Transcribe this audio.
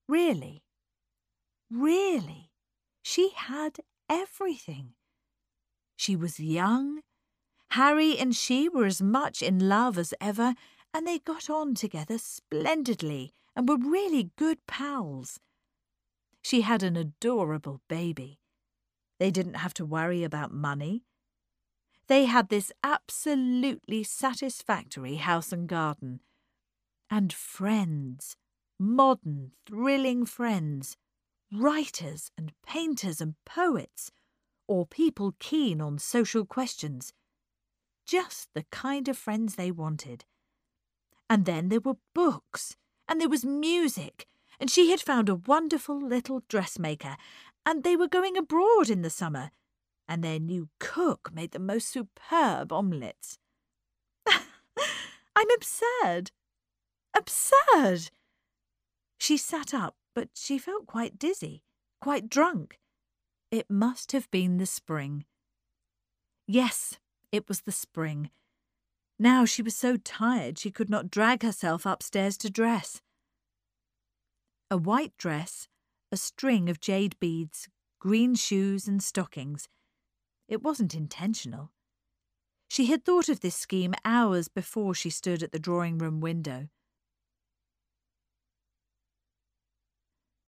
Really, really, she had everything. She was young. Harry and she were as much in love as ever, and they got on together splendidly and were really good pals. She had an adorable baby. They didn't have to worry about money. They had this absolutely satisfactory house and garden. And friends, modern, thrilling friends, writers and painters and poets, or people keen on social questions. Just the kind of friends they wanted. And then there were books, and there was music, and she had found a wonderful little dressmaker, and they were going abroad in the summer, and their new cook made the most superb omelettes. I'm absurd. Absurd! She sat up, but she felt quite dizzy, quite drunk. It must have been the spring. Yes, it was the spring. Now she was so tired she could not drag herself upstairs to dress. A white dress, a string of jade beads, green shoes and stockings. It wasn't intentional. She had thought of this scheme hours before she stood at the drawing-room window.